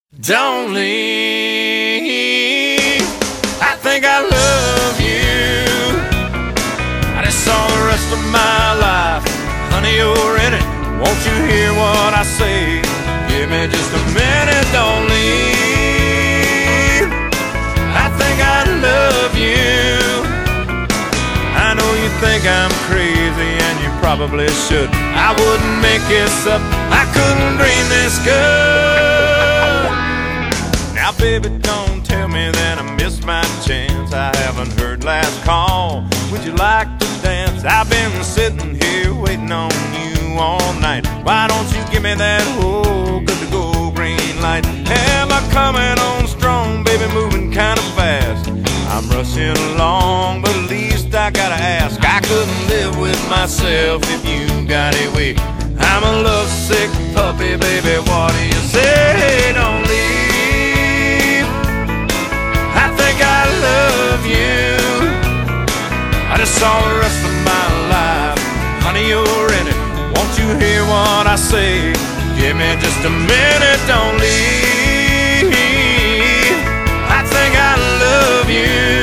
Don't leave. I think I love you. I just saw the rest of my life. Honey, you're in it. Won't you hear what I say? Give me just a minute, don't leave. I think I love you. I know you think I'm crazy, and you probably should. I wouldn't make this up. I couldn't dream this good. Now, baby, don't tell me that I missed my chance. I haven't heard last call. Would you like to dance? I've been sitting here waiting on you all night. Why don't you give me that whole good to go green light? Am I coming on strong, baby, moving kind of fast? I'm rushing along, but at least I gotta ask. I couldn't live with myself if you got away. I'm a lovesick puppy, baby, what do you say? Don't leave. I think I love you. I just saw the rest of my life. Honey, you're in it. Won't you hear what I say? Give me just a minute, don't leave. I think I love you.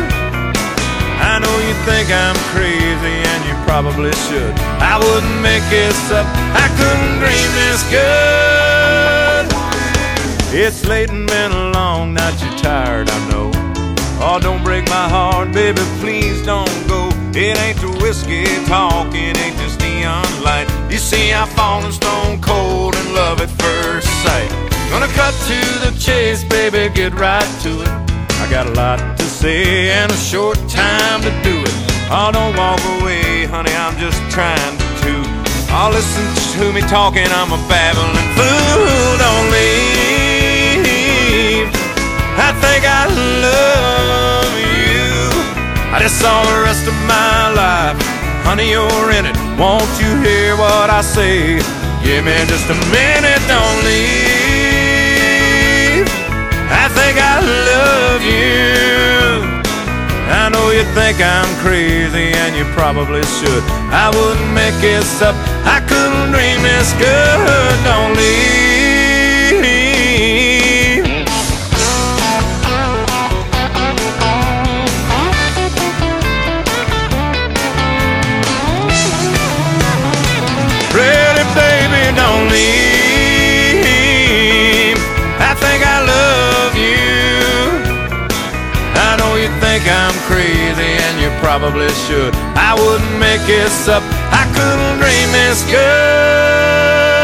I know you think I'm crazy, and you probably should. I wouldn't make this up. I couldn't dream this good. It's late and been a long night. You're tired, I know. Oh, don't break my heart, baby, please don't go. It ain't the whiskey talk, it ain't this neon light. You see, I've fallen stone cold in love at first sight. Gonna cut to the chase, baby, get right to it. I got a lot to say and a short time to do it. Oh, don't walk away, honey, I'm just trying to. Oh, listen to me talking, I'm a babbling fool. Don't leave. I think I love you. I just saw the rest of my life. Honey, you're in it. Won't you hear what I say? Give me just a minute, don't leave. I think I love you. I know you think I'm crazy, and you probably should. I wouldn't make this up. I couldn't dream this good. Don't leave. Pretty baby, don't leave. I think I love you. I know you think I'm crazy, and you probably should. I wouldn't make this up. I couldn't dream this good.